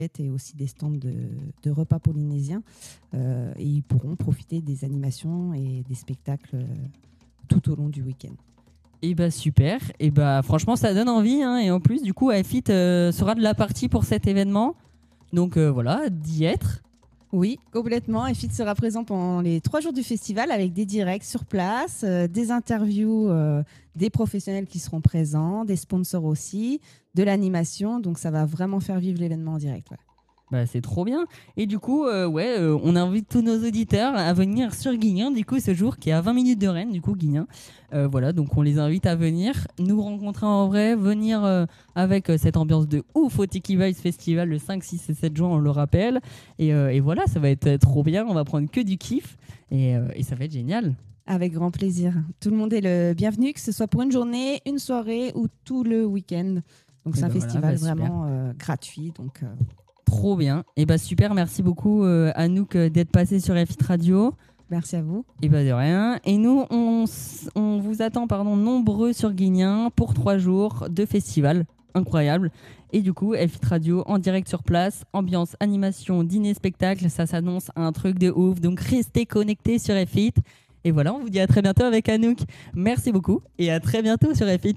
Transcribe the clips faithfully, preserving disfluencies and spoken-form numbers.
et aussi des stands de, de repas polynésiens. Euh, et ils pourront profiter des animations et des spectacles euh, tout au long du week-end. Et bah super, et bah franchement ça donne envie, hein. Et en plus du coup iFit euh, sera de la partie pour cet événement. Donc euh, voilà, d'y être. Oui, complètement. iFit sera présent pendant les trois jours du festival avec des directs sur place, euh, des interviews euh, des professionnels qui seront présents, des sponsors aussi, de l'animation. Donc ça va vraiment faire vivre l'événement en direct. Ouais. Bah, c'est trop bien. Et du coup, euh, ouais, euh, on invite tous nos auditeurs à venir sur Guignan, du coup, ce jour qui est à vingt minutes de Rennes, du coup, Guignan. Euh, voilà, donc on les invite à venir nous rencontrer en vrai, venir euh, avec euh, cette ambiance de ouf au Tiki Vibes Festival le cinq, six et sept juin, on le rappelle. Et, euh, et voilà, ça va être euh, trop bien. On va prendre que du kiff et, euh, et ça va être génial. Avec grand plaisir. Tout le monde est le bienvenu, que ce soit pour une journée, une soirée ou tout le week-end. Donc, c'est et un bah festival voilà, bah, vraiment euh, gratuit. Donc, euh... trop bien. Et bah super, merci beaucoup euh, Anouk d'être passé sur iFit Radio. Merci à vous. Et bah de rien. Et nous, on, on vous attend pardon, nombreux sur Guignan pour trois jours de festival. Incroyable. Et du coup, iFit Radio en direct sur place. Ambiance, animation, dîner, spectacle. Ça s'annonce un truc de ouf. Donc restez connectés sur iFit. Et voilà, on vous dit à très bientôt avec Anouk. Merci beaucoup et à très bientôt sur iFit.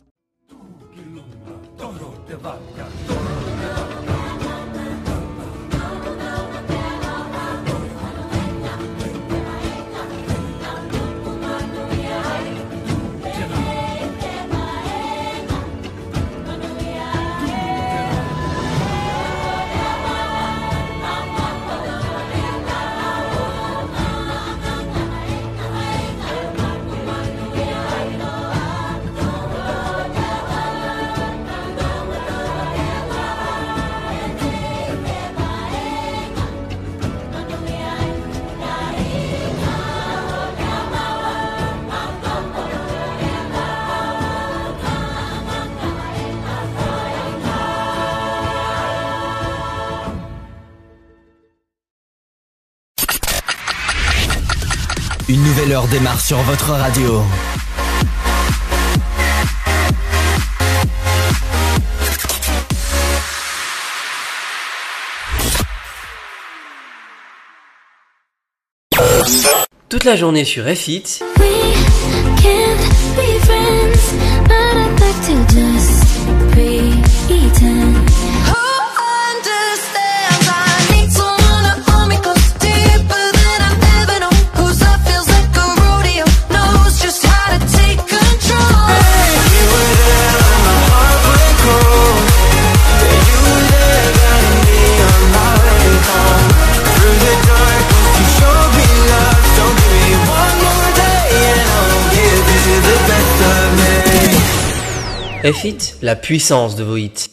Une nouvelle heure démarre sur votre radio. Toute la journée sur iFit. iFit, la puissance de vos hits.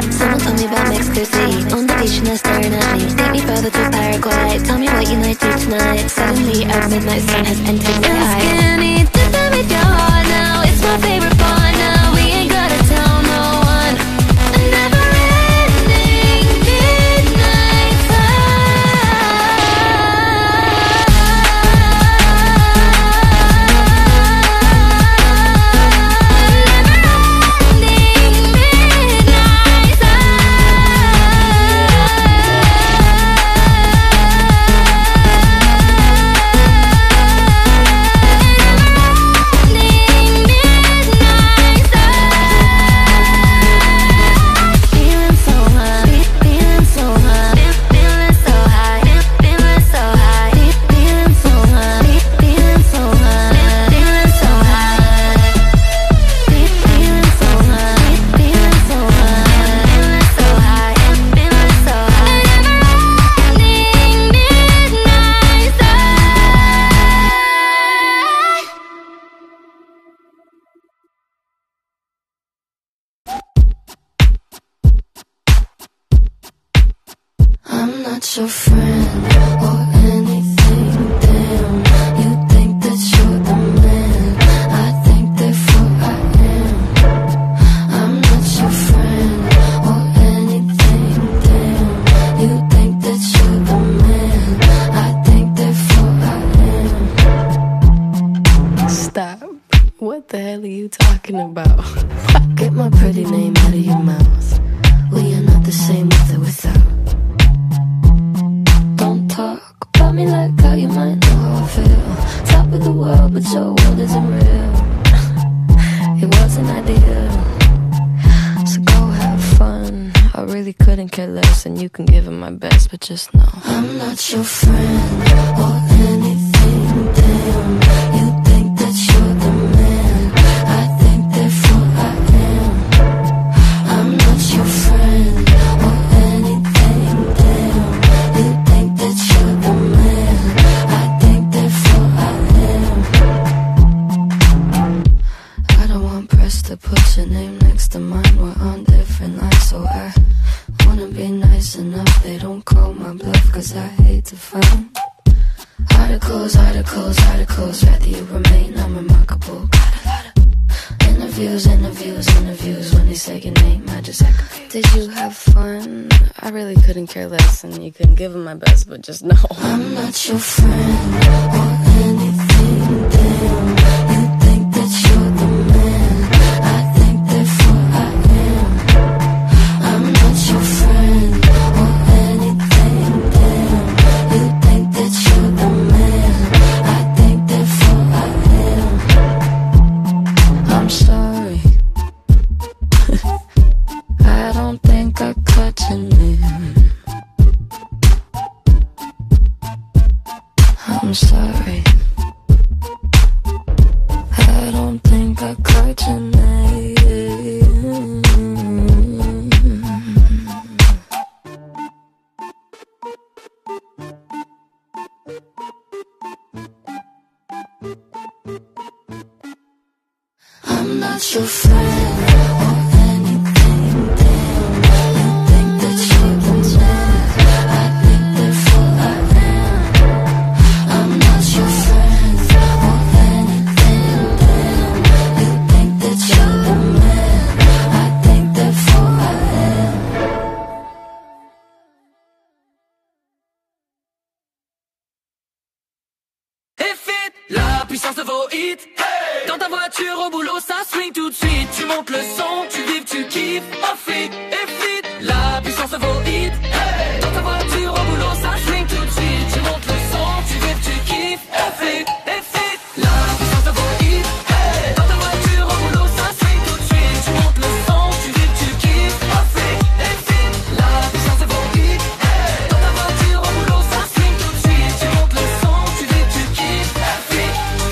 On the beach and they're staring at me. Take me further to Paraguay. Tell me what you might do tonight. midnight. Suddenly a midnight sun has entered my eyes. Skinny, dipping with your heart now. It's my favorite part now. We ain't gotta tell no one. A never-ending midnight I'm not your friend or anything, damn. You think that you're the man, I think therefore I am. I'm not your friend or anything, damn. You think that you're the man, I think therefore I am. Stop. What the hell are you talking about? Get my pretty name out of your mouth. We are not the same with or without. Talk about me like how you might know how I feel. Top of the world, but your world isn't real. It wasn't ideal. So go have fun. I really couldn't care less, and you can give it my best, but just know I'm not your friend or anything, damn. You think that you're the man, I think therefore I am. I'm not your friend or anything, damn. You think that you're the man, I think therefore I am. I don't want press to put your name next to mine. We're on different lines, so I wanna be nice enough. They don't call my bluff, cause I hate to find articles, articles, articles. Rather you remain unremarkable. Got a lot of interviews, interviews, interviews. When they say your name, I just act confused. Did you have fun? I really couldn't care less, and you couldn't give it my best, but just know I'm not your friend or anything, damn. You think that you're the man, I think therefore I am. I'm not your friend or anything, damn. You think that you're the man, I think therefore I am. I'm sorry. I don't think I caught your name. I'm sorry. I don't think I caught your name. I'm not your friend or anything, damn. You think that you're the man, I think therefore I am. I'm not your friend or anything, damn. You think that you're the man, I think therefore I am. Effet, la puissance de vos hits. Hey, dans ta voiture au boulot, ça swing tout de suite. Tu montes le son, tu vibres, tu kiffes. Off it, effet, la puissance de vos hits. Hey, dans ta voiture au boulot, ça swing tout de suite. Tu montes le son, tu vibres, tu kiffes. Effet, effet, la puissance de vos hits. Hey, dans ta voiture au boulot, ça swing tout de suite. Tu montes le son, tu vibres, tu kiffes. Off it, effet, la puissance de vos hits. Hey, dans ta voiture au boulot, ça swing tout de suite. Tu montes le son, tu vibres, tu kiffes. Effet.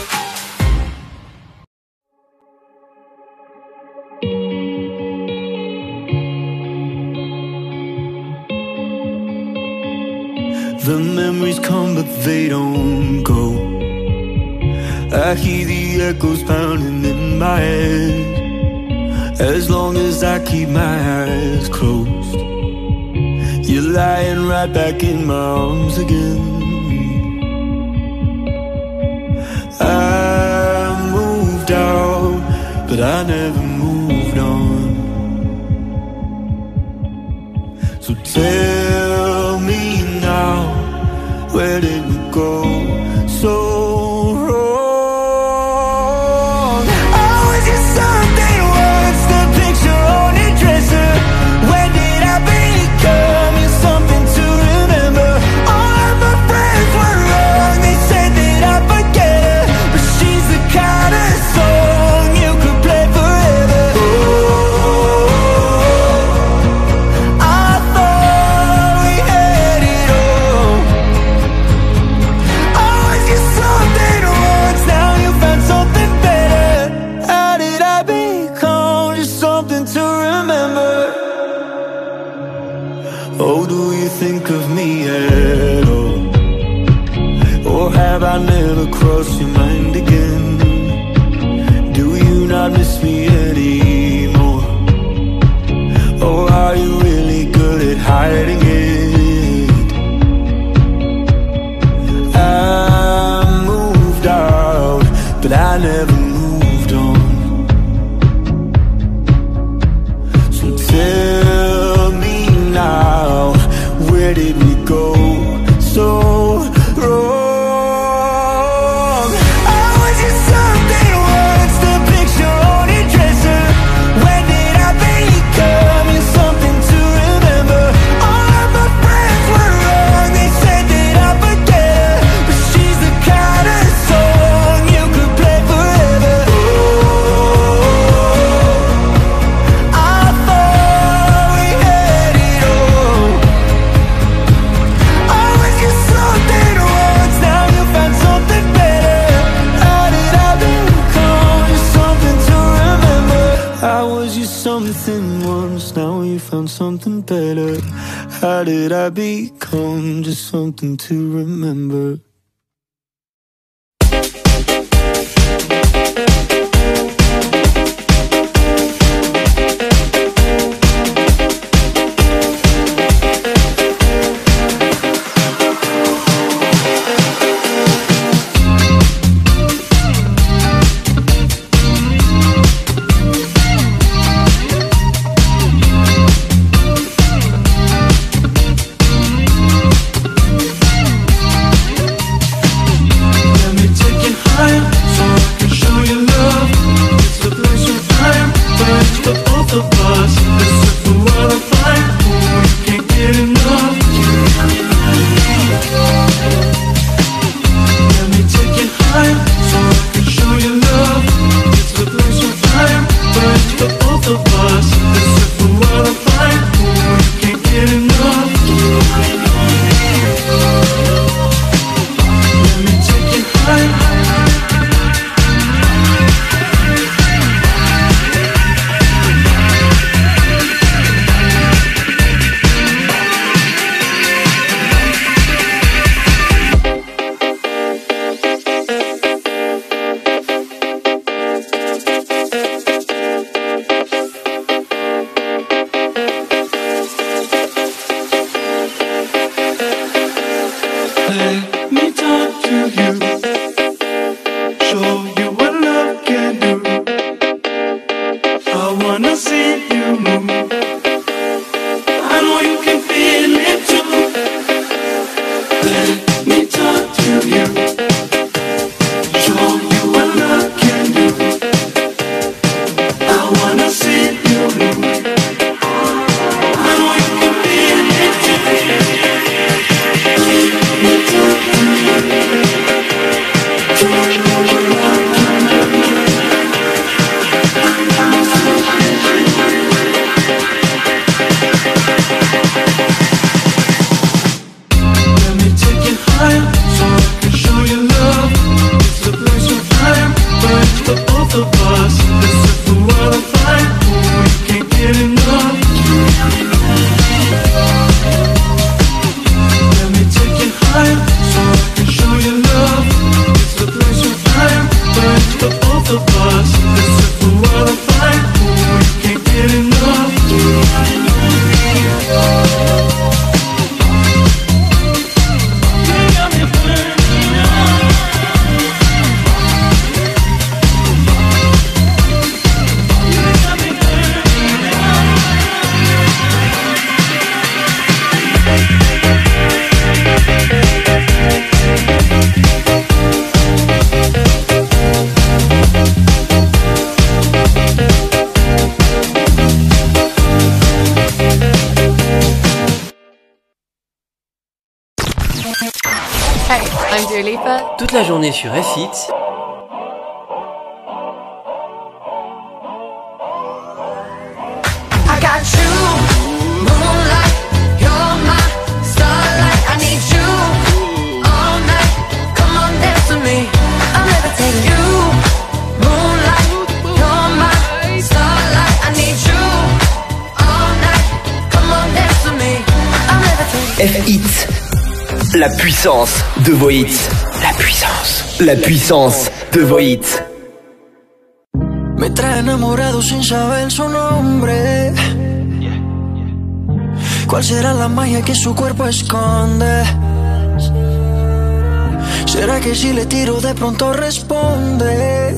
The memories come but they don't go. I hear the echoes pounding in my head. As long as I keep my eyes closed, you're lying right back in my arms again. I moved out, but I never moved on. So tell me now, where did we go so wrong? I was just something once, the picture on your dresser. When did I become you something to remember? All of my friends were wrong, they said that I forget her, but she's the kind of song you could play forever. Oh, I thought we had it all. I was just something once, now you found something better. How did I become just something to remember? Oh, do you think of me at all? Or have I never crossed your mind again? Do you not miss me anymore? Or are you really good at hiding it? I moved out, but I never moved on. So tell me now, where did we go so wrong? I was just something once, the picture on your dresser. When did I become you something to remember? All of my friends were wrong, they said that I forget her, but she's the kind of song you could play forever. Oh, I thought we had it all. I was just something once, now you found something better. How did I become just something to remember? I was just something once, now you found something better. How did I become just something to remember? Let me take you higher, so I can show you love. It's the place where time, but it's for both of us. This is the world of fire, oh, you can't get enough. Let me take you higher, so I can show you love. It's the place where time, but it's for both of us. This is the world of fire, oh, you can't get enough. Let me take you higher. Let me talk to you, show you what love can do. I wanna see you move, I know you can feel it too. Let me talk to you, show you what love can do. I wanna see you move, I know you can feel it too. Let me take you higher, so I can show you love. It's the place where time, but it's for both of us. This is the world of fire, oh, you can't get enough. Let me take you higher, so I can show you love. It's the place where time, but it's for both of us. This is the world of fire, oh, you can't get enough. You got me burning up. Toute la journée sur F X. F X, la puissance de vos hits. La puissance, la puissance de vos hits. Me trae enamorado sin saber su nombre. ¿Cuál será la magia que su cuerpo esconde? ¿Será que si le tiro de pronto responde?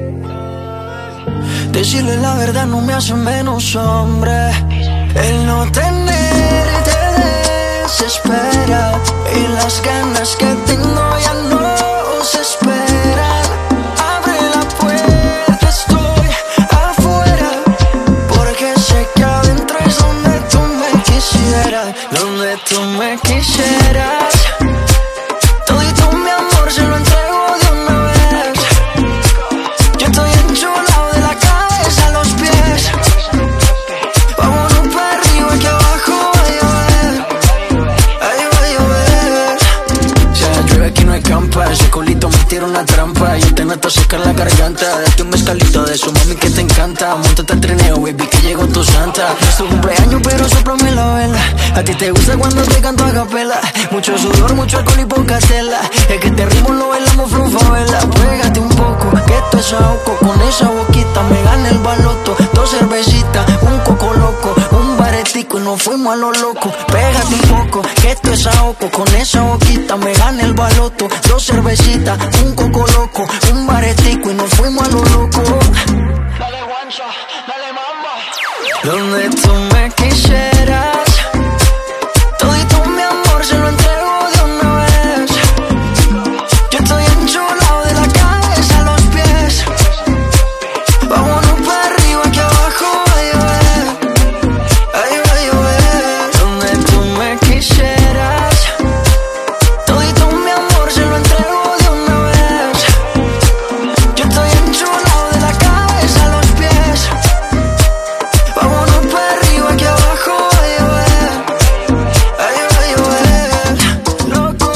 Decirle la verdad no me hace menos hombre. El no tenerte desespera y las ganas que tengo ya no se esperan. Abre la puerta, estoy afuera, porque sé que adentro es donde tú me quisieras, donde tú me quisieras. Todito mi amor se lo entrego de una vez. Yo estoy enchulado de la cabeza a los pies. Vámonos para arriba que abajo va a llover. Ahí va a llover. Si la llueve aquí no hay campa. Ese culito me tira una trampa. Yo te noto secar la garganta. Date un mezcalito de su mami que te encanta. Móntate al trineo, baby, que llegó tu santa. Es tu cumpleaños pero sóplame la vela. A ti te gusta cuando te canto a capela. Mucho sudor, mucho alcohol y poca tela. Es que este ritmo lo bailamos flow favela. Pégate un poco, que esto es ahogo. Con esa boquita me gana el baloto. Dos cervecitas, un coco loco, un baretico y nos fuimos a lo loco. Pégate un poco, que esto es ahogo. Con esa boquita me gana el baloto. Dos cervecitas, un coco loco, un baretico y nos fuimos a lo loco. Dale guancha, dale mamba. Donde tú me quisieras. Todito mi amor se lo entrego de una vez. Yo estoy enchulado de la cabeza a los pies. Vámonos para arriba que abajo va a llover. Ahí va a llover. Donde tú me quisieras. Todito mi amor se lo entrego de una vez. Yo estoy enchulado de la cabeza a los pies. Vámonos para arriba que abajo va a llover. Ahí va a llover. Loco.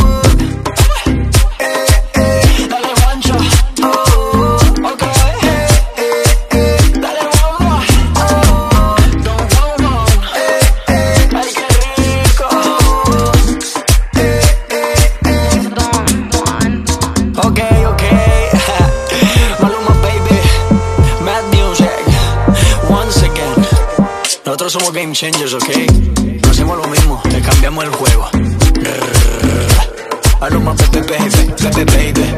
Eh, eh. Dale guancha. Oh, ok. Eh, eh, eh. Dale bomba. Oh, don Juan. Eh, eh. Ay, qué rico. Eh, eh, eh. Don Juan. Ok, ok. Maluma, baby. Mad Music. Once again. Nosotros somos game changers, ok. No hacemos lo mismo, le cambiamos el juego. Maluma, baby, baby, baby, baby.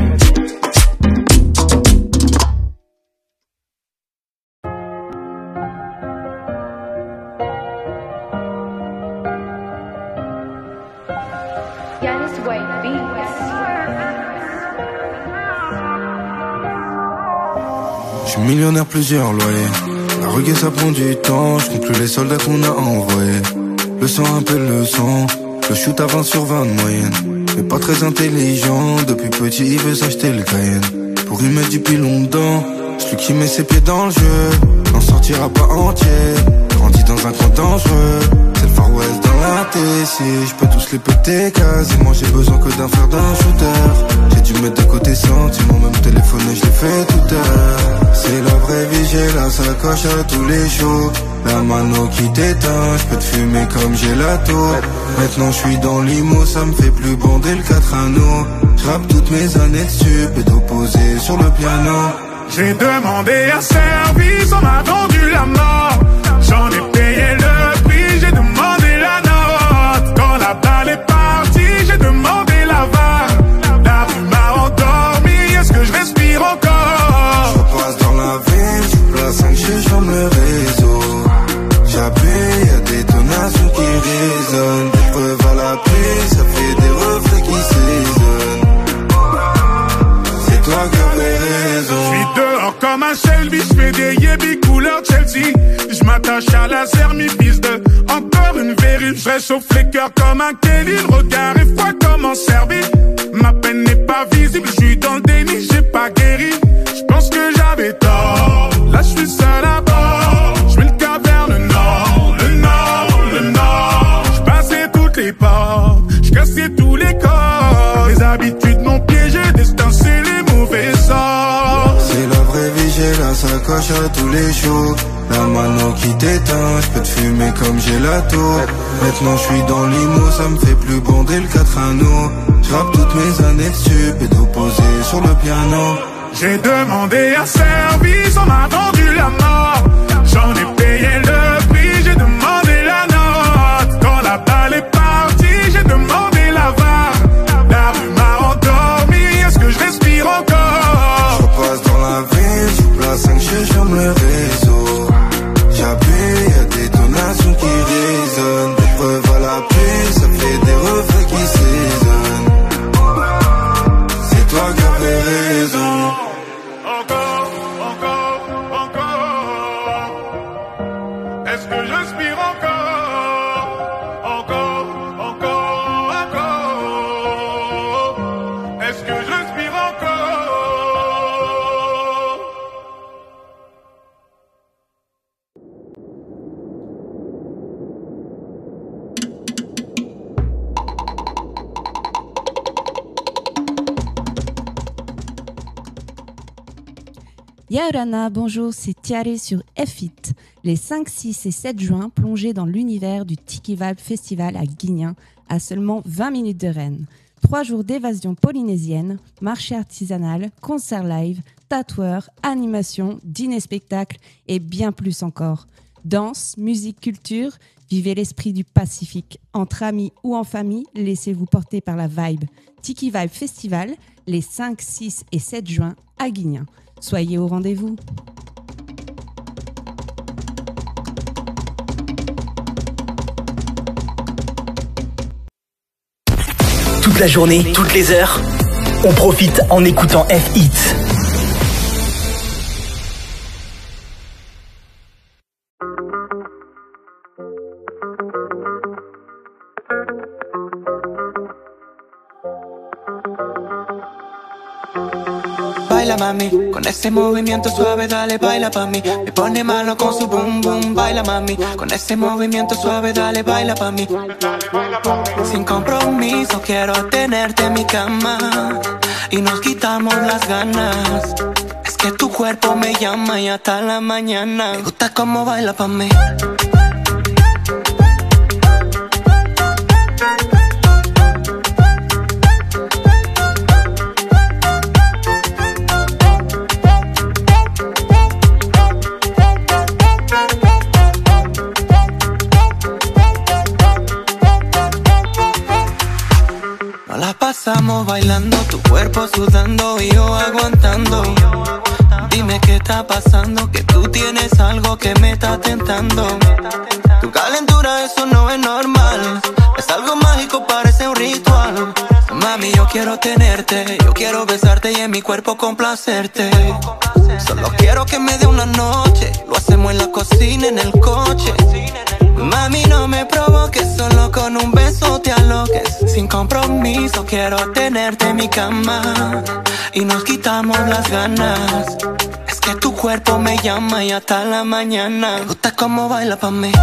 Je suis millionnaire, plusieurs loyers. La reggae ça prend du temps, je compte plus les soldats qu'on a envoyés. Le sang appelle le sang, le shoot à vingt sur vingt de moyenne. Mais pas très intelligent, depuis petit il veut s'acheter le Cayenne. Pour y mettre du pilon dedans, celui qui met ses pieds dans le jeu n'en sortira pas entier. Grandi dans un coin dangereux, c'est le Far West dans la T C. Je peux tous les péter quasiment, j'ai besoin que d'un frère d'un shooter. J'ai dû mettre de côté sentiments, même téléphoner je l'ai fait tout à l'heure. C'est la vraie vie, j'ai la sacoche à tous les shows. La mano qui t'éteint, je peux te fumer comme gelato. Maintenant je suis dans l'I M O, ça me fait plus bander le quatre anneaux. Je rappe toutes mes années dessus, pédo posé sur le piano. J'ai demandé un service, on m'a vendu la mort. J'en ai payé le prix, j'ai demandé la note. Quand la balle est partie, j'ai demandé la vague. La rue m'a endormi, est-ce que je respire encore? Je passe dans la ville, je place cinq G, j'en le réseau. J'appuie, y'a des donations qui résonnent. Des preuves à la pluie, ça fait des reflets qui s'étonnent. C'est toi qui avais raison. J'suis dehors comme un Shelby, j'fais des yébis couleur Chelsea. J'm'attache à la sermi-fils de encore une vérif. J'réchauffe les cœurs comme un Kelly. Le regard est froid comme en Serbie. ma peine n'est pas visible. Je suis dans le déni, j'ai pas guéri. Je pense que j'avais tort. Là, je suis seul à bord. Je mets le cap vers le nord, le nord, le nord. Je passais toutes les portes, je cassais tous les corps. Mes habitudes m'ont piégé, destin c'est les mauvais sorts. C'est la vraie vie, j'ai la sacoche à tous les jours. La mano qui t'éteint, je peux te fumer comme j'ai la tour. Maintenant je suis dans l'imo, ça me fait plus bonder le quatre anneaux. Je rappe toutes mes années de stup et d'opposé sur le piano. J'ai demandé un service, on m'a vendu la mort. J'en ai payé le prix, j'ai demandé la note. Quand la balle est partie, j'ai demandé la V A R. La rue m'a endormi, est-ce que je respire encore? Je repasse dans la ville, sous place cinq, je ferme le réseau. J'appuie, y'a des donations qui résonnent. Des preuves à l'appui, ça fait des reflets qui saisonnent. C'est toi qui avais raison. Encore, encore, encore. Est-ce que j'inspire encore? Encore, encore, encore. Est-ce que j'inspire encore? Yaorana, bonjour, c'est Tiare sur F I T. Les cinq, six et sept juin, plongez dans l'univers du Tiki Vibe Festival à Guignin, à seulement vingt minutes de Rennes. Trois jours d'évasion polynésienne, marché artisanal, concert live, tatoueurs, animation, dîner-spectacle et bien plus encore. Danse, musique, culture, vivez l'esprit du Pacifique. Entre amis ou en famille, laissez-vous porter par la vibe. Tiki Vibe Festival, les cinq, six et sept juin à Guignin. Soyez au rendez-vous. Toute la journée, toutes les heures, on profite en écoutant F-Hits. Baila mami, con ese movimiento suave dale baila pa' mí. Me pone malo con su boom boom, baila mami. Con ese movimiento suave dale baila pa' mí. Sin compromiso quiero tenerte en mi cama y nos quitamos las ganas. Es que tu cuerpo me llama y hasta la mañana. Me gusta cómo baila pa' mí. Pasamos bailando, tu cuerpo sudando y yo aguantando. Dime qué está pasando, que tú tienes algo que me está tentando. Tu calentura, eso no es normal. Es algo mágico, parece un ritual. Mami, yo quiero tenerte, yo quiero besarte y en mi cuerpo complacerte. Solo quiero que me dé una noche, lo hacemos en la cocina, en el coche. Mami, no me provoques, solo con un beso te aloques. Sin compromiso quiero tenerte en mi cama y nos quitamos las ganas. Es que tu cuerpo me llama y hasta la mañana. Me gusta cómo baila pa' mí.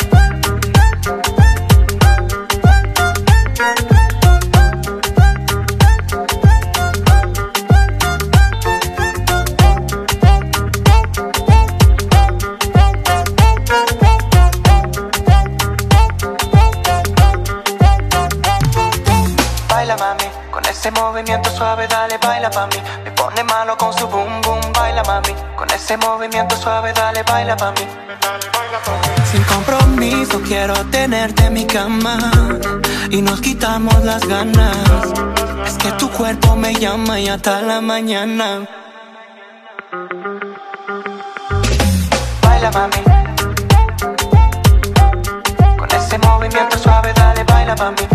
Ese movimiento suave, dale, baila pa' mí. Me pone malo con su boom boom, baila mami. Con ese movimiento suave, dale, baila pa' mí. Sin compromiso quiero tenerte en mi cama y nos quitamos las ganas. Es que tu cuerpo me llama y hasta la mañana. Baila mami. Con ese movimiento suave, dale, baila pa' mí.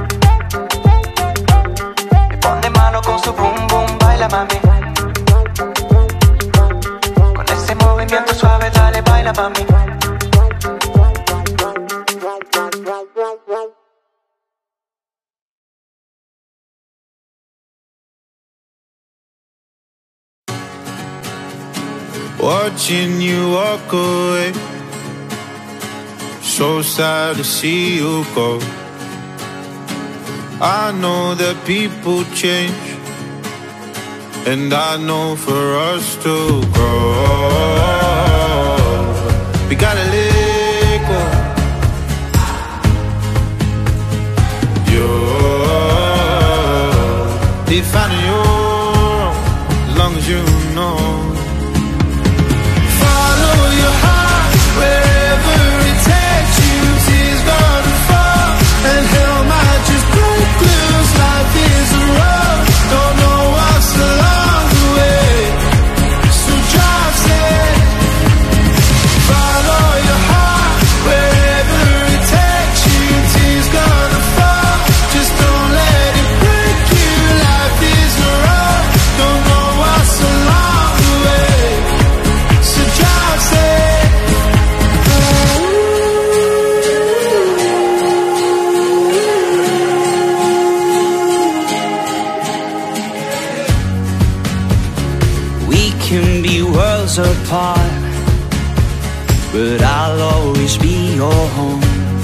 Con su boom boom, baila mami. Con ese movimiento suave, dale, baila pa' mí. watching you walk away. So sad to see you go. I know that people change, and I know for us to grow, we gotta let go. You're defining your own, as long as you know. Follow your heart wherever it takes you. Tears gonna fall and hell might just break loose. Life is a road, don't know what's along the way, so drive safe. Follow your heart wherever it takes you. Tears gonna fall, just don't let it break you. Life is a road, don't know what's along the way, so drive safe. We can be worlds apart, but I'll always be your home.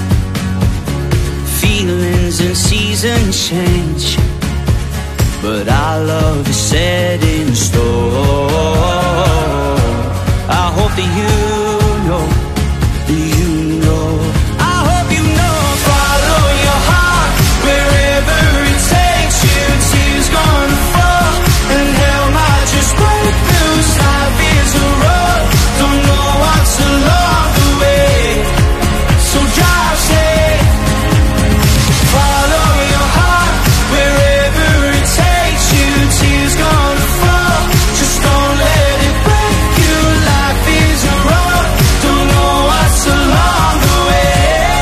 Feelings and seasons change, but our love is set in stone. I hope that you know, that you know. I hope you know. Follow your heart wherever it takes you. Tears gonna fall and hell might just break loose. Life is a road, don't know what's along the way, so drive safe. Follow your heart wherever it takes you. Tears gonna fall, just don't let it break you. Life is a road, don't know what's along the way.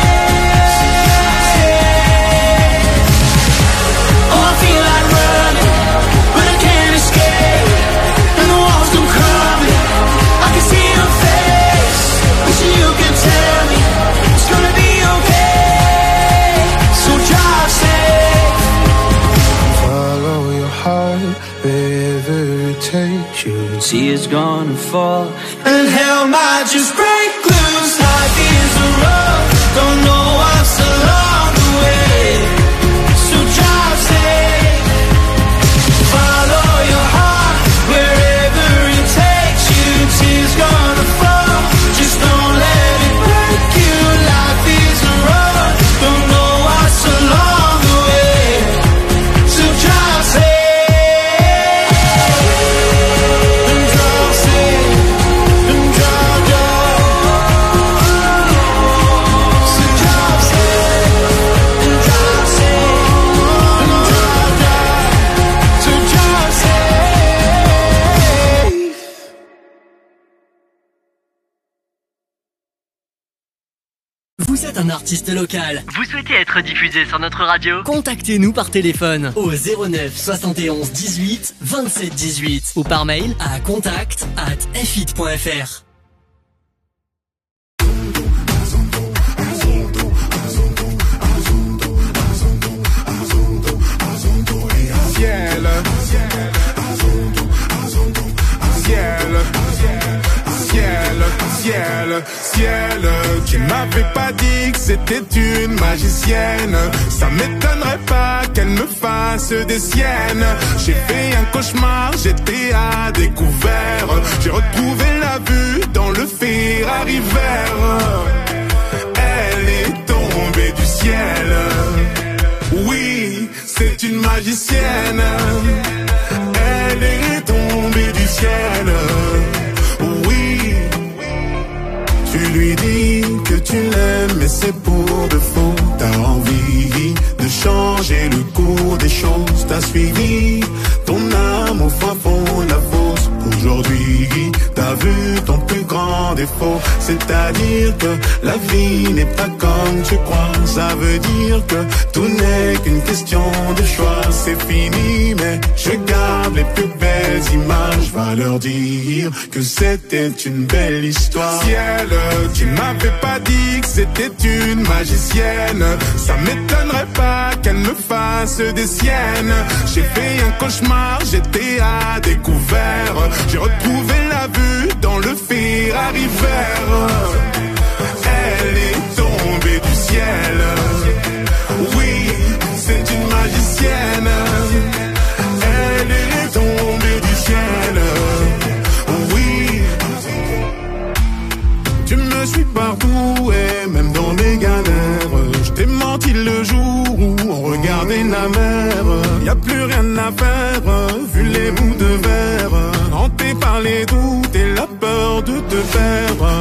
Oh, I feel like running, but I can't escape, and the walls come crumbling. I can see your face, wishing you could tell me it's gonna be okay, so drive safe. Follow your heart wherever it takes you. Tears gonna fall and hell might just break loose. Life is a road, don't know what's along the way, so drive safe. Follow your heart wherever it takes you. Tears gonna fall, just don't let it break you. Life is a road, don't know what's along the way, so drive safe. And drive safe, and drive, drive. So drive safe, and drive safe, and drive, drive. So drive safe. Vous êtes un artiste local. Vous souhaitez être diffusé sur notre radio? Contactez-nous par téléphone au zéro neuf soixante et onze dix-huit vingt-sept dix-huit ou par mail à contact arobase f i t point f r. Ciel, ciel, ciel, ciel, ciel. Tu m'avais pas dit que c'était une magicienne. Ça m'étonnerait pas qu'elle me fasse des siennes. J'ai fait un cauchemar, j'étais à découvert. J'ai retrouvé la vue dans le Ferrari vert. Elle est tombée du ciel. Oui, c'est une magicienne. Elle est tombée du ciel. Oui, tu lui dis que tu l'aimes, mais c'est pour de faux. T'as envie de changer le cours des choses. T'as suivi ton âme au fin fond de la fosse. Aujourd'hui, t'as vu ton plus grand défaut. C'est-à-dire que la vie n'est pas comme tu crois. Ça veut dire que tout n'est qu'une question de choix. C'est fini, mais je garde les plus belles images. Va leur dire que c'était une belle histoire. Ciel, tu m'avais pas dit que c'était une magicienne. Ça m'étonnerait pas qu'elle me fasse des siennes. J'ai fait un cauchemar, j'étais à découvert. J'ai retrouvé la vue dans le suis partout et même dans mes galères. Je t'ai menti le jour où on regardait la mer. Y a plus rien à faire, vu les bouts de verre. Hanté par les doutes et la peur de te perdre.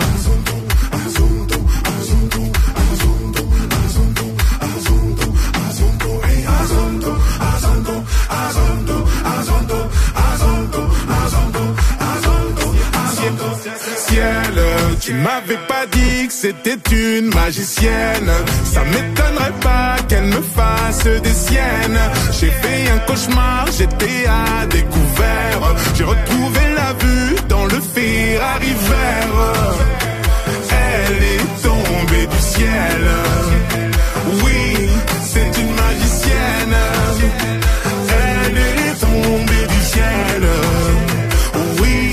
Tu m'avais pas dit que c'était une magicienne. Ça m'étonnerait pas qu'elle me fasse des siennes. J'ai fait un cauchemar, j'étais à découvert. J'ai retrouvé la vue dans le Ferrari vert. Elle est tombée du ciel. Oui, c'est une magicienne. Elle est tombée du ciel. Oui.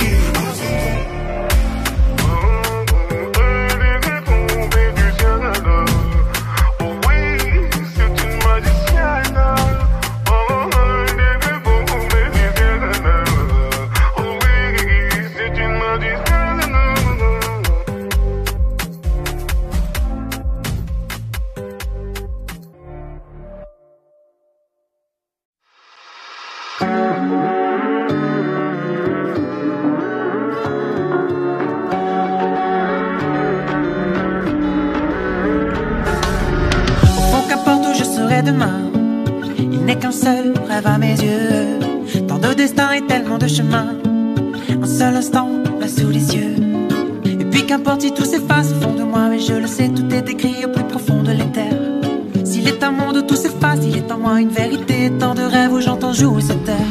Demain, il n'est qu'un seul rêve à mes yeux. Tant de destins et tellement de chemins. Un seul instant, là sous les yeux. Et puis qu'importe si tout s'efface au fond de moi, mais je le sais, tout est écrit au plus profond de l'éther. S'il est un monde où tout s'efface, il est en moi une vérité. Tant de rêves où j'entends jouer cette terre.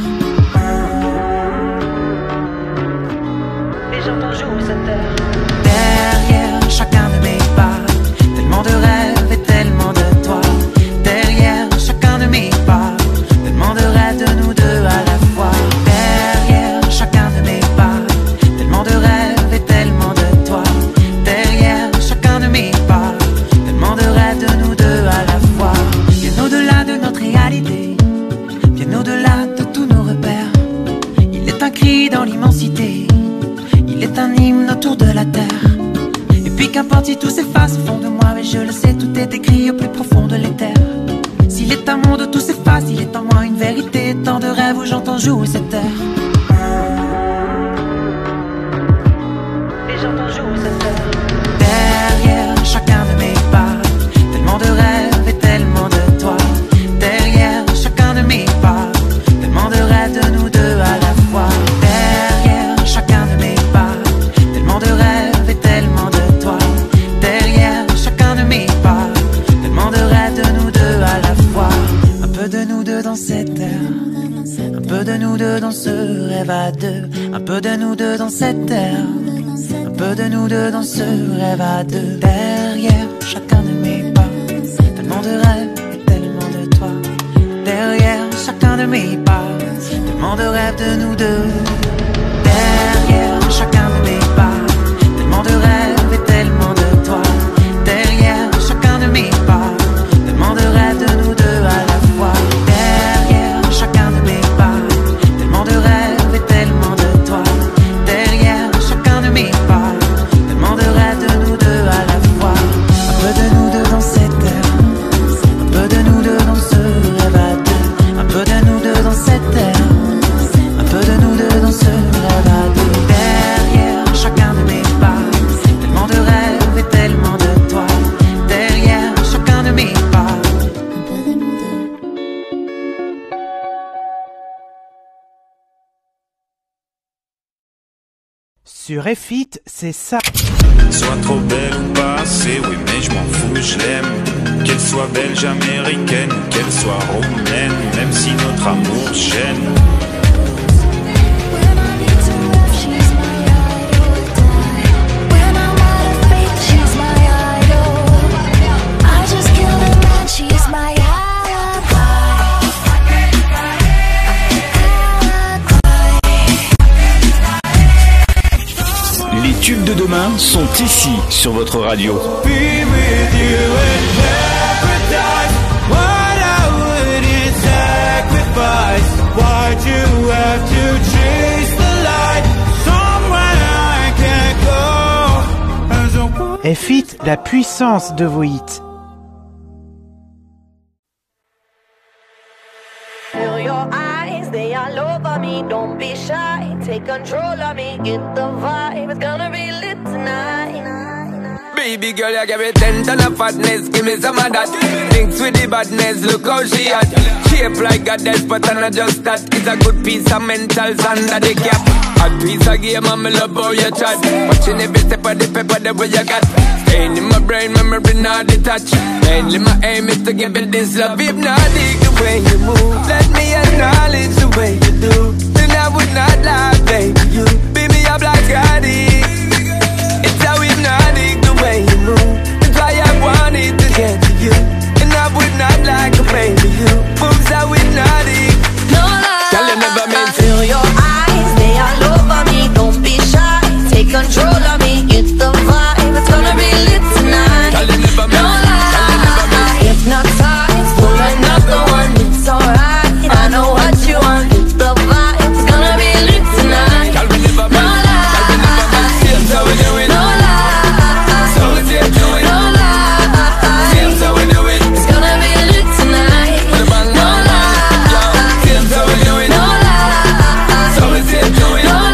Et j'entends jouer cette terre. Derrière chacun de mes pas, tellement de rêves et tellement de toi. Derrière chacun de mes pas, tellement de rêves de nous deux à la fois. Derrière chacun de mes pas, tellement de rêves et tellement de toi. Derrière chacun de mes pas, tellement de rêves de nous deux à la fois. Bien au-delà de notre réalité, bien au-delà de tous nos repères. Il est un cri dans l'immensité, il est un hymne autour de la terre. Et puis qu'importe si tout s'efface au fond de moi, mais je le sais, tout est écrit au plus profond de l'éther. S'il est un monde où tout s'efface, il est en moi une vérité. Tant de rêves où j'entends jouer cette terre. Et j'entends jouer cette terre. Derrière chacun de mes pas, tellement de rêves et tellement de toi. Derrière chacun de mes pas, tellement de rêves de nous deux à la fois. Derrière chacun de mes pas, tellement de rêves et tellement de toi. Derrière chacun de mes pas, tellement de rêves de nous deux à la fois. Un peu de nous deux dans cette terre, un peu de nous deux dans ce rêve à deux. Un peu de nous deux dans cette terre, un peu de nous deux dans ce rêve à deux. Derrière chacun de mes pas, tellement de rêves et tellement de toi. Derrière chacun de mes pas, tellement de rêves de nous deux. Derrière chacun de mes pas, tellement de rêves et tellement de toi. Derrière chacun de mes pas, tellement de rêves de nous deux à la fois. Derrière chacun de mes pas, tellement de rêves et tellement de toi. Derrière chacun de mes pas, tellement de rêves de nous deux à la fois. Un peu de nous deux dans cette terre, un peu de nous deux dans ce rêve à deux. Un peu de nous deux dans cette terre, un peu de nous deux dans ce rêve à deux. Derrière chacun de mes pas, tellement de rêves et tellement de toi. Derrière chacun de mes pas, un peu de nous deux. Sur F huit, c'est ça. Soit trop belle ou pas assez, oui mais je m'en fous, je l'aime. Qu'elle soit belge, américaine, qu'elle soit roumaine, même si notre amour gêne. Les tubes de demain sont ici sur votre radio. F huit, la puissance de vos hits. Feel your eyes, they all over me. Don't be shy, take control of me. Get the vibe, it's gonna be lit tonight. Baby girl, you give me ten ton of fatness, give me some of that. Thinks with the badness, look how she hot. Shape like a death, but I'm not just that. It's a good piece of mentals under the cap. A piece of game, and me love how you chat. Watching every step of the paper, the way you got. Staying in my brain, memory not detached. Mainly my aim is to give it this love. If not, dig the way you move. Let me acknowledge the way you do. Then I would not lie, baby, you beat me up like I did. It's how hypnotic the way you move. That's why I wanted to get to you. And I would not like a baby you. Moves how hypnotic. No lie, girl, you never meant to. Feel your eyes, they all over me. Don't be shy, take control of me. Get the vibe, it's gonna be lit tonight. Girl, you never meant. No lie, hypnotize, pull another one. It's alright, I know what you want. Get the vibe, it's gonna be lit tonight. Girl, we never meant. No lie, girl, we never meant. Seems how we do it. no lie, so we do it. no lie. Seems how we do it. It's gonna be lit tonight. With a bang, No bang, bang. Yo, seems how we do it. No lie, so we do it. no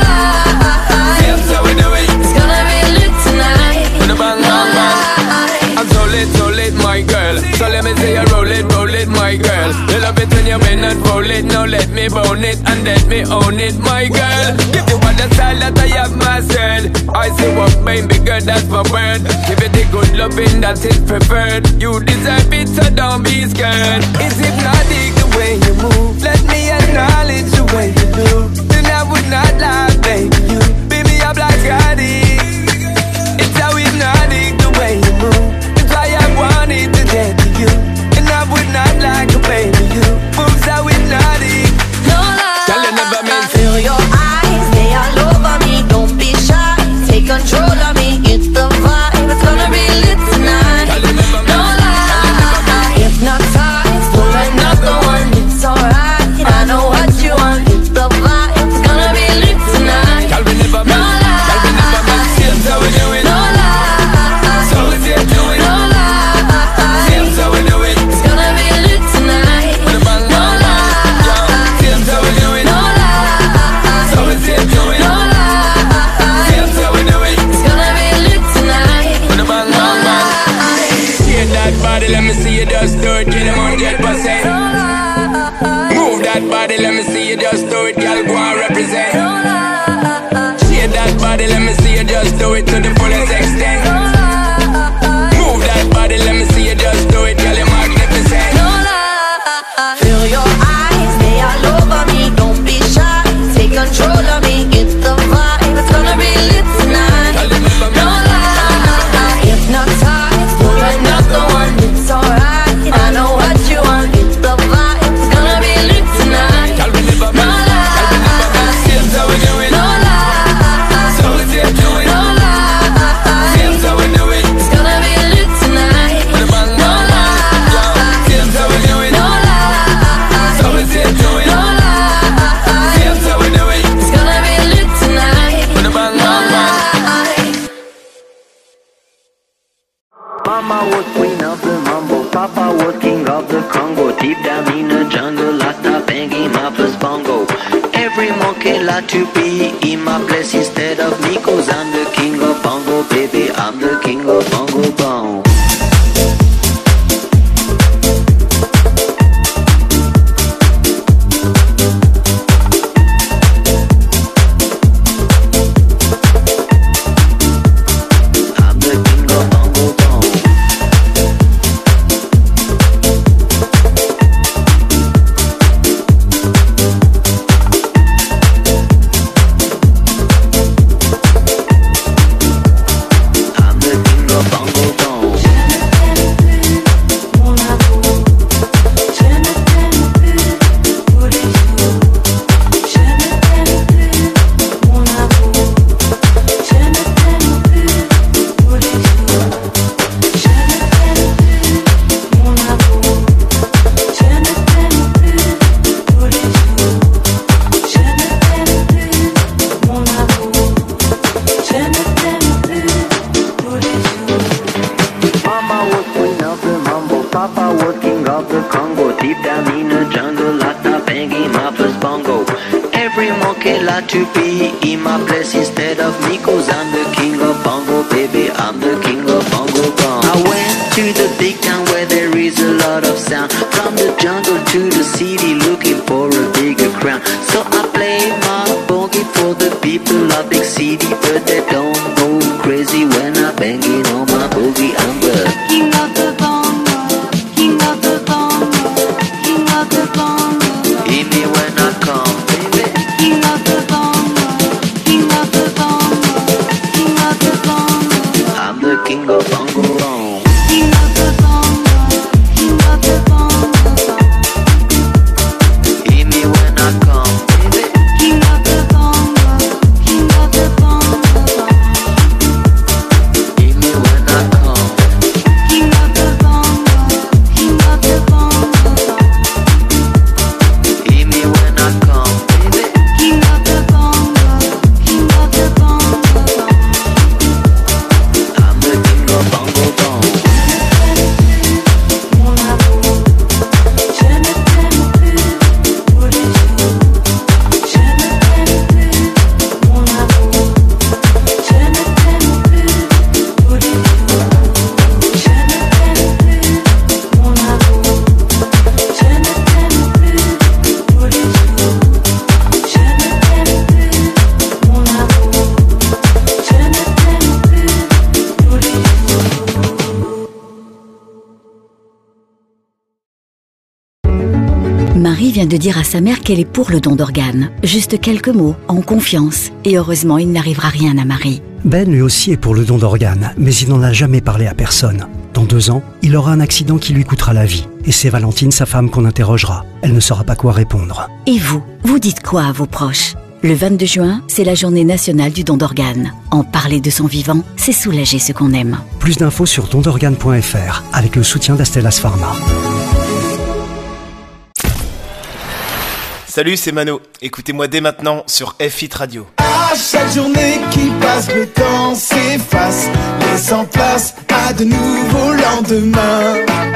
lie. Seems how we do it. It's gonna be lit tonight. With a bang, bang, bang. I'm so lit, so lit, my girl. So let me say you roll it, roll it, my girl. You love it when you bend and roll it. Now let me bone it and let me own it, my girl. Give you all the style that I have myself. I say what baby girl, that's my word. Give it the good loving that is preferred. You deserve it, so don't be scared. It's hypnotic the way you move. Let me acknowledge the way you do. Then I would not lie, baby. You beat me up like I did. It's how hypnotic the way you move. That's why I wanted to get to you. And I would not like a baby you. Moves how hypnotic. No lie, girl, you never meant to. Feel your eyes, they all over me. Don't be shy, take control of me. Get the vibe, it's gonna be lit tonight. Girl, you never No meant. lie, hypnotize, pull another one. It's alright, I know what you want. Get the vibe, it's gonna be lit tonight. Girl, we never No meant. lie, Girl, we never meant. Seems how we do it. no lie, So we do it. no lie. Seems how we do it. It's gonna be lit tonight. With a bang, No bang, bang. Yo, lie, seems how we do it. no lie. So we do it. No lie, Seems how we do it. it's gonna be lit tonight. With a bang, bang, bang. Shake that body, let me see you just do it. Get them on hundred percent. Move that body, let me see you just do it. Girl, go and represent. Shake that body, let me see you just do it to the fullest extent. Move that body, let me see you just do it. Girl, you're magnificent. No lie, feel your eyes, they all over me. Don't be shy, take control of me. Get the vibe, it's gonna be lit tonight. Girl, you never No meant. lie, hypnotize, pull another one. It's alright, I know what you want. Get the vibe, it's gonna be lit tonight. Girl, we never No meant. Girl, we never meant. lie, Seems how we do it. no lie, So we do it. no lie. Seems how we do it. It's gonna be lit tonight. With a bang, No bang, bang. Yo, lie, seems how we do it. no lie. So we do it. No lie, Seems how we do it. it's gonna be lit tonight. With a bang, No bang, bang. lie. Mama was queen of the mambo, Papa was king of the Congo. Deep down in the jungle, I started banging my first bongo. Every monkey like to be in my place instead of me, 'cause I'm the king of bongo, baby, I'm the king of bongo bong. I'm the king of bongo bong. like to be in my place instead of me, cause I'm the king of bongo, baby, I'm the king of bongo bong. I went to the big town where there is a lot of sound, from the jungle to the city looking for a bigger crown. So I play my boogie for the people of big city, but they don't go crazy when I bang it on my boogie. I'm the king of the bongo, king of the bongo, king of the bongo. Hear me when I come, baby. King of the bongo, king of the bongo, king of the bongo. I'm the king of bongo bong. King of the bongo, king of the bongo. Hear me when I come, baby. King of the bongo, king of the bongo. Hear me when I come. King of the bongo, king of the bongo. Hear me when I come, baby. King of the bongo, king of the bongo. I'm the king of bongo bong. Mon amour, je ne t'aime plus tous les jours. Je ne t'aime plus, mon amour. Je ne t'aime plus tous les jours. Je ne t'aime plus, mon amour. Je ne t'aime plus tous les jours. Je ne t'aime plus, mon amour. Je ne t'aime plus tous les jours. Marie vient de dire à sa mère qu'elle est pour le don d'organes. Juste quelques mots, en confiance. Et heureusement, il n'arrivera rien à Marie. Ben lui aussi est pour le don d'organes, mais il n'en a jamais parlé à personne. Dans deux ans, il aura un accident qui lui coûtera la vie. Et c'est Valentine, sa femme, qu'on interrogera. Elle ne saura pas quoi répondre. Et vous, vous dites quoi à vos proches? Le vingt-deux juin, c'est la journée nationale du don d'organes. En parler de son vivant, c'est soulager ce qu'on aime. Plus d'infos sur don d'organes point f r avec le soutien d'Astellas Pharma. Salut, c'est Mano. Écoutez-moi dès maintenant sur F I T Radio. À chaque journée qui passe, le temps s'efface, laissant place à de nouveaux lendemains.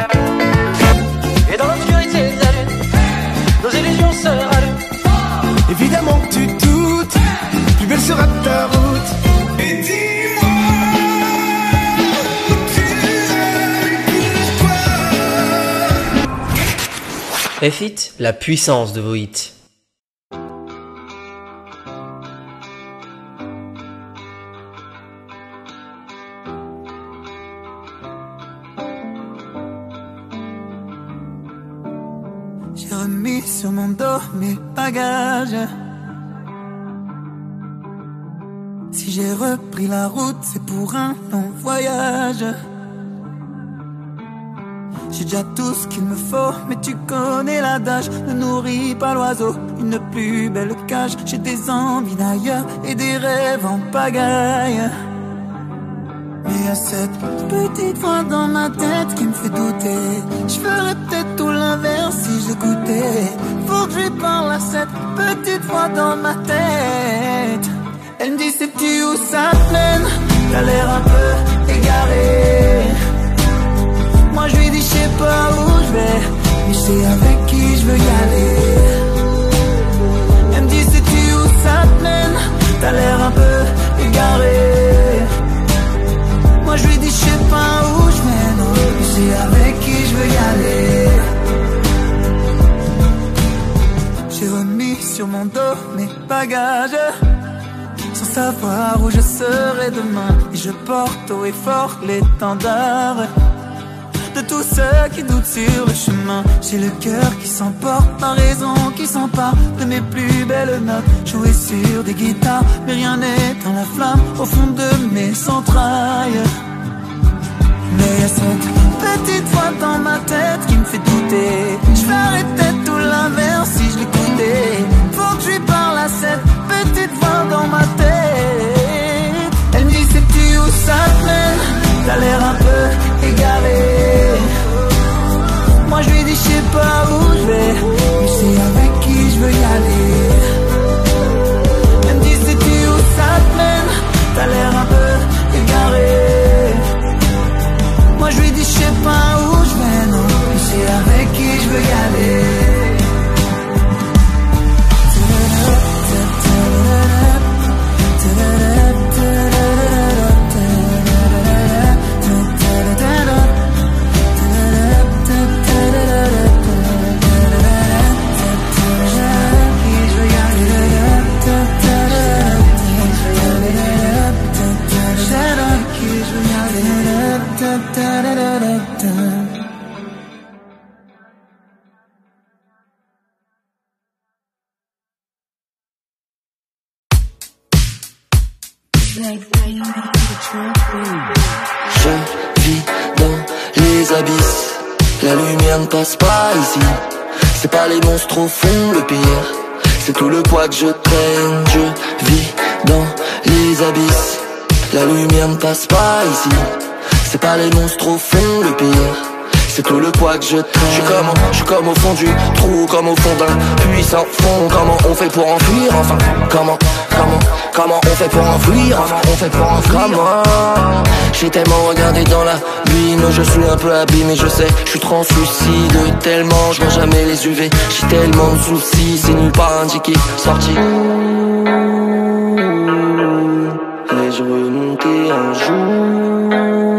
Et dans l'obscurité de la lune, nos illusions se rallument. Évidemment que tu doutes, plus belle sera ta route. Et dis-moi où tu es, pourquoi. F I T, la puissance de vos hits. J'ai remis sur mon dos mes bagages. Si j'ai repris la route, c'est pour un long voyage. J'ai déjà tout ce qu'il me faut, mais tu connais l'adage. Ne nourris pas l'oiseau, une plus belle cage. J'ai des envies d'ailleurs et des rêves en pagaille. Mais y'a cette petite voix dans ma tête qui me fait douter. Je ferais peut-être tout l'inverse si je l'écoutais. Faut que je lui parle à cette petite voix dans ma tête. Elle me dit sais-tu où ça te mène? T'as l'air un peu égaré. Moi je lui dis je sais pas où je vais, mais je sais avec qui je veux y aller. Elle me dit sais-tu où ça te mène? T'as l'air un peu égaré. Moi je lui dis je sais pas où je vais, non, mais je sais avec qui je veux y aller. J'ai remis sur mon dos mes bagages, sans savoir où je serai demain. Et je porte haut et fort l'étendard de tous ceux qui doutent sur le chemin. J'ai le cœur qui s'emporte, ma raison qui s'empare de mes plus belles notes. Jouer sur des guitares, mais rien n'est dans la flamme au fond de mes entrailles. Mais y'a cette petite voix dans ma tête qui me fait douter. Je ferais peut-être tout l'inverse si je l'écoutais. Faut que je lui parle à cette petite voix dans ma tête. Elle me dit sais-tu où ça te mène? T'as l'air un peu égaré. Moi je lui dis je sais pas où je vais, mais je sais avec qui je veux y aller. Elle me dit sais-tu où ça te mène? T'as l'air un peu égaré. Moi je lui dis je Je vis dans les abysses, la lumière ne passe pas ici. C'est pas les monstres au fond le pire, c'est tout le poids que je traîne. Je vis dans les abysses, la lumière ne passe pas ici. C'est pas les monstres au fond le pire, c'est tout le poids que je traîne. Je suis comme, je suis comme au fond du trou, comme au fond d'un puissant fond. Comment on fait pour enfuir enfin? Comment, comment, comment on fait pour enfuir enfin? On fait pour enfuir comment? J'ai tellement regardé dans la nuit, je suis un peu abîmé, je sais. Je suis translucide tellement, je vois jamais les U V. J'ai tellement de soucis, c'est nulle part indiqué, sorti. Vais-je remonter un jour?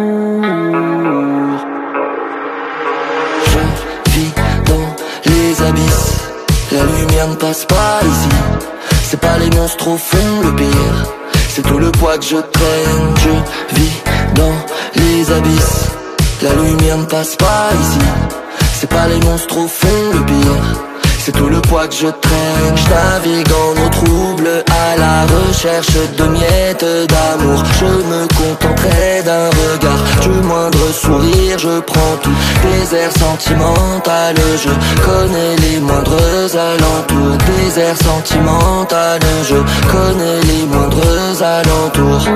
La lumière ne passe pas ici, c'est pas les monstres au fond le pire, c'est tout le poids que je traîne. Je vis dans les abysses, la lumière ne passe pas ici, c'est pas les monstres au fond le pire, c'est tout le poids que je traîne. Je navigue en eau trouble à la recherche de miettes d'amour. Je me contenterai d'un regard, du moindre sourire. Je prends tout, des airs sentimental. Je connais les moindres alentours, des airs sentimental. Je connais les moindres alentours.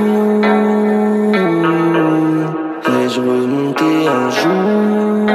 Vais-je remonter un jour?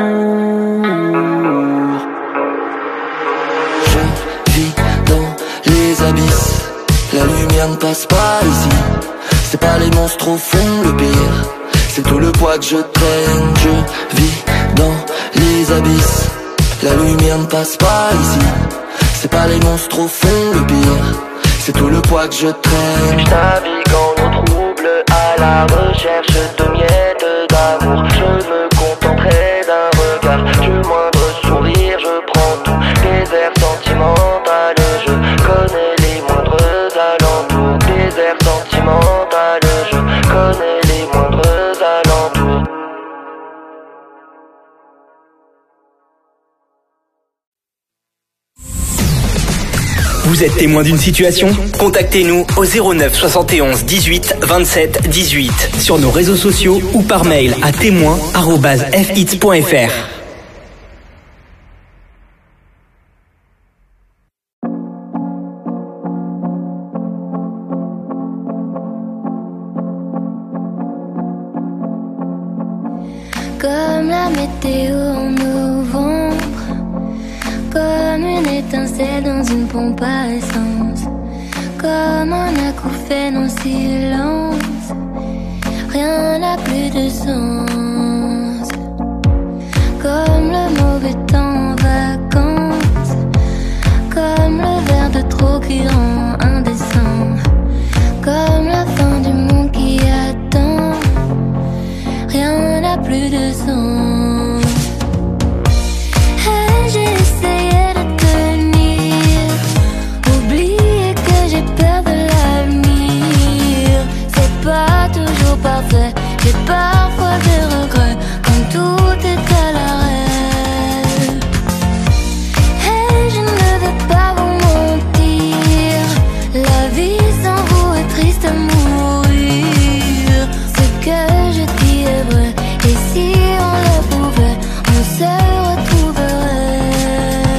La lumière ne passe pas ici, c'est pas les monstres au fond le pire, c'est tout le poids que je traîne. Je vis dans les abysses, la lumière ne passe pas ici, c'est pas les monstres au fond le pire, c'est tout le poids que je traîne. Je navigue en eau trouble à la recherche de miettes d'amour. Je me contenterai d'un regard, du moindre sourire. Je prends tout, des airs sentimental. Je connais les moindres alentours, des airs sentimental. Je connais les moindres alentours. Vous êtes témoin d'une situation? Contactez-nous au zéro neuf soixante et onze dix-huit vingt-sept dix-huit sur nos réseaux sociaux ou par mail à témoin arobase f hits point f r. Comme la météo en novembre, comme une étincelle dans une pompe à essence, comme un acouphène en silence, rien n'a plus de sens. Comme le mauvais temps en vacances, comme le verre de trop qui rend indécent, comme la fin du monde qui attend, rien n'a plus de sens. Et j'ai essayé de tenir, oublier que j'ai peur de l'avenir. C'est pas toujours parfait, j'ai parfois des regrets, quand tout est à l'arrêt. Et je ne veux pas vous mentir, la vie sans vous est triste à mourir. Ce que je dis est vrai, et si on le pouvait, on se retrouverait.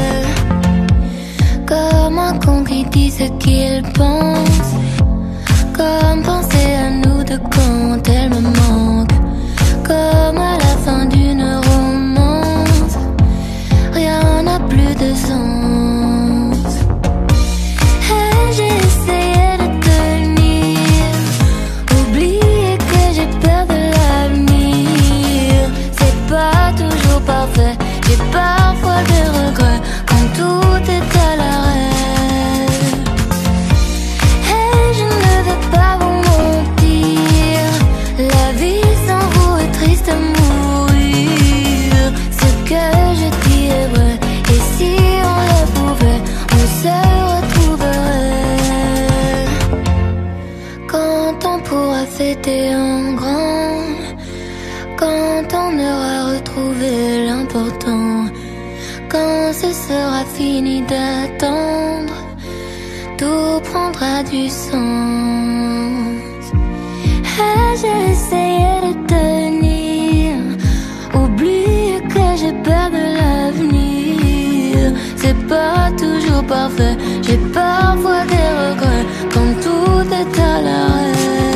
Comme un con qui dit ce qu'il pense, comme penser à nous deux quand elle me manque, comme à la fin d'une romance, rien n'a plus de sens. Et j'ai essayé de tenir, oublier que j'ai peur de l'avenir. C'est pas toujours parfait, j'ai parfois des regrets, quand tout est à l'arrêt. Et je ne veux pas vous mentir, la vie sans vous est triste à mourir. Ce que je dis est vrai, et si on le pouvait, on se retrouverait. Quand on pourra fêter en grand, quand on aura retrouvé l'important, quand ce sera fini d'attendre, tout prendra du sens. parfait. J'ai parfois des regrets quand tout est à l'arrêt.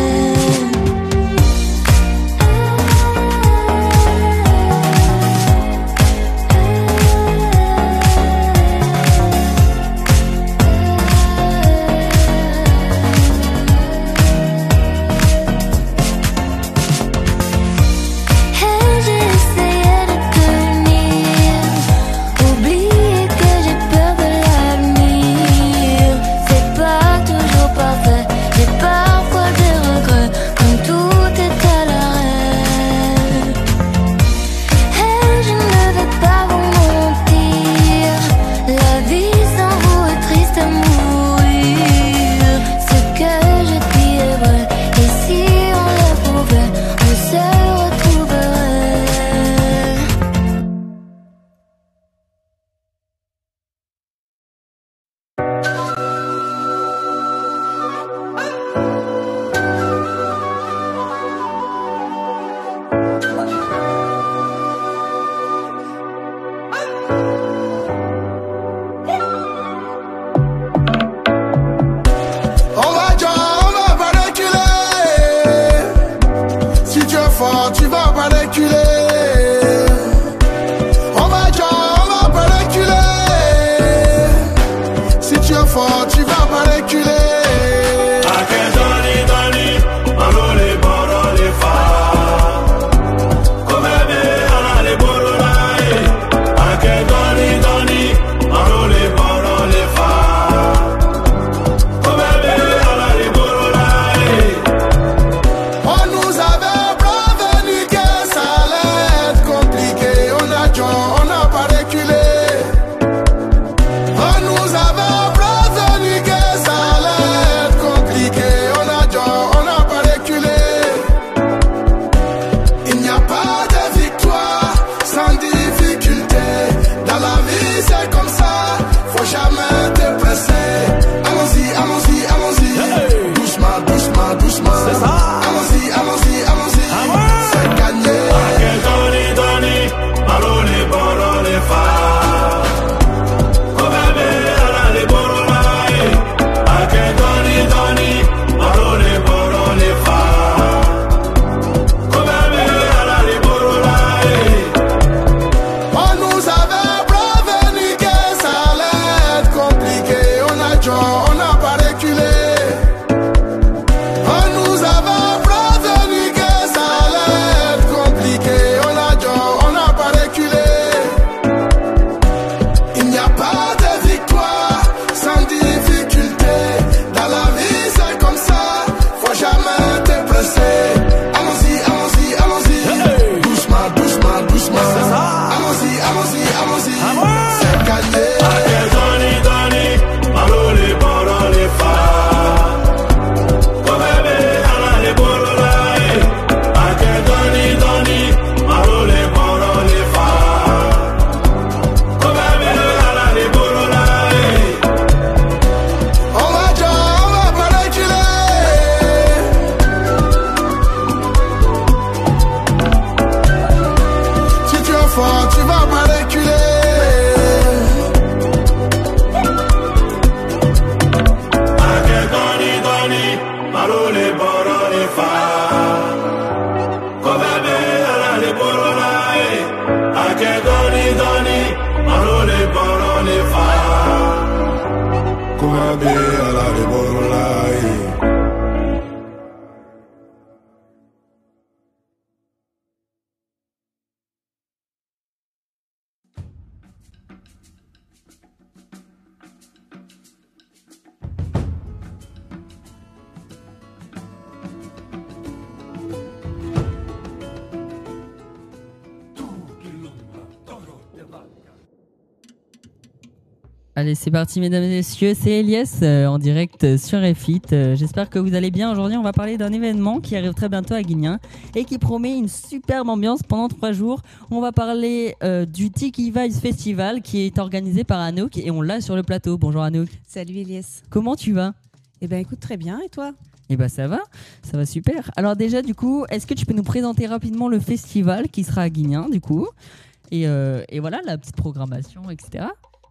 Allez, c'est parti, mesdames et messieurs, c'est Elias euh, en direct sur F I T. Euh, J'espère que vous allez bien. Aujourd'hui, on va parler d'un événement qui arrive très bientôt à Guignin et qui promet une superbe ambiance pendant trois jours. On va parler euh, du Tiki Vibes Festival qui est organisé par Anouk et on l'a sur le plateau. Bonjour Anouk. Salut Elias. Comment tu vas? Eh ben écoute, très bien. Et toi? Eh ben ça va, ça va super. Alors déjà, du coup, est-ce que tu peux nous présenter rapidement le festival qui sera à Guignin, du coup, et, euh, et voilà, la petite programmation, et cetera.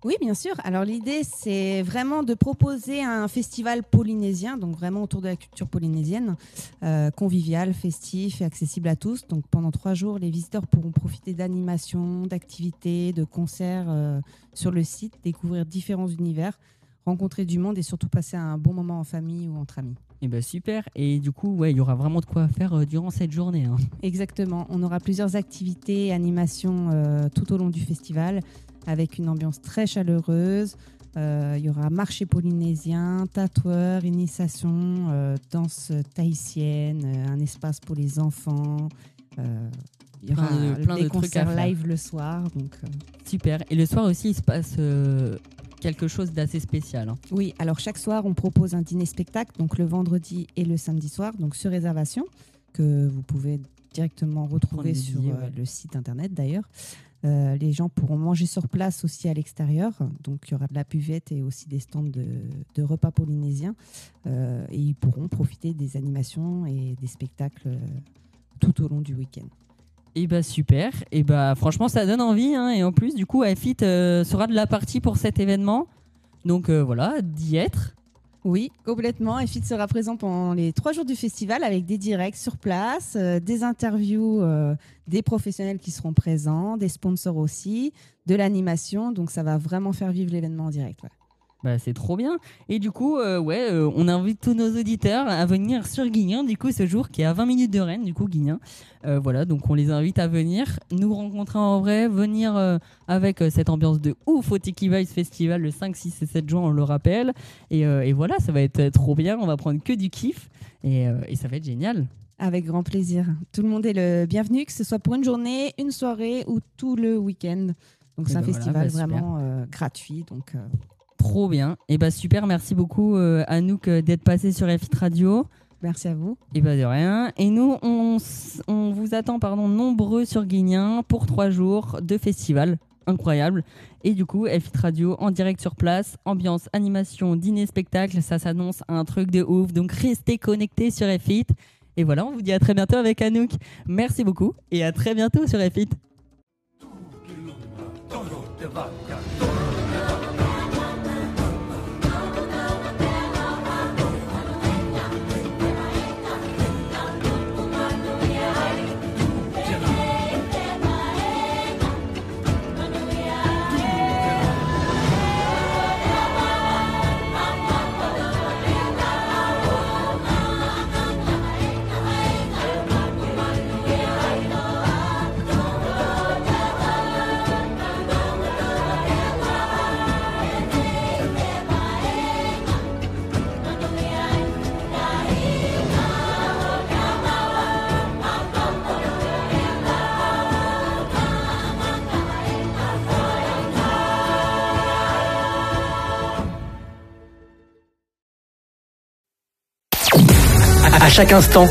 Oui, bien sûr. Alors l'idée, c'est vraiment de proposer un festival polynésien, donc vraiment autour de la culture polynésienne, euh, convivial, festif et accessible à tous. Donc pendant trois jours, les visiteurs pourront profiter d'animations, d'activités, de concerts euh, sur le site, découvrir différents univers, rencontrer du monde et surtout passer un bon moment en famille ou entre amis. Et ben super. Et du coup, ouais, il y aura vraiment de quoi faire euh, durant cette journée. Hein. Exactement. On aura plusieurs activités et animations euh, tout au long du festival, avec une ambiance très chaleureuse. Euh, il y aura marché polynésien, tatoueur, initiation, euh, danse tahitienne, euh, un espace pour les enfants. Euh, il y aura plein de, plein des de concerts trucs à live faire. le soir. Donc, euh... Super. Et le soir aussi, il se passe euh, quelque chose d'assez spécial. Hein. Oui, alors chaque soir, on propose un dîner-spectacle, donc le vendredi et le samedi soir, donc sur réservation, que vous pouvez directement retrouver sur billets, euh, ouais. le site internet d'ailleurs. Euh, les gens pourront manger sur place aussi à l'extérieur. Donc, il y aura de la buvette et aussi des stands de, de repas polynésiens. Euh, et ils pourront profiter des animations et des spectacles euh, tout au long du week-end. Et bah super. Et bah franchement, ça donne envie. Hein. Et en plus, du coup, F I T euh, sera de la partie pour cet événement. Donc euh, voilà, d'y être. Oui, complètement. F I T sera présent pendant les trois jours du festival avec des directs sur place, euh, des interviews euh, des professionnels qui seront présents, des sponsors aussi, de l'animation. Donc, ça va vraiment faire vivre l'événement en direct. Ouais. Bah, c'est trop bien. Et du coup, euh, ouais, euh, on invite tous nos auditeurs à venir sur Guignan, du coup, ce jour qui est à vingt minutes de Rennes, du coup, Guignan. Euh, voilà, donc on les invite à venir nous rencontrer en vrai, venir euh, avec euh, cette ambiance de ouf au Tiki Vibes Festival le cinq, six et sept juin, on le rappelle. Et, euh, et voilà, ça va être trop bien. On va prendre que du kiff et, euh, et ça va être génial. Avec grand plaisir. Tout le monde est le bienvenu, que ce soit pour une journée, une soirée ou tout le week-end. Donc, c'est et un bah festival voilà, bah, vraiment euh, gratuit. Donc, euh... trop bien. Et bah super, merci beaucoup euh, Anouk euh, d'être passé sur F I T Radio. Merci à vous. Et bah de rien. Et nous, on, on vous attend pardon, nombreux sur Guignan pour trois jours de festival. Incroyable. Et du coup, F I T Radio en direct sur place, ambiance, animation, dîner, spectacle, ça s'annonce un truc de ouf. Donc restez connectés sur F I T. Et voilà, on vous dit à très bientôt avec Anouk. Merci beaucoup et à très bientôt sur F I T. À chaque instant,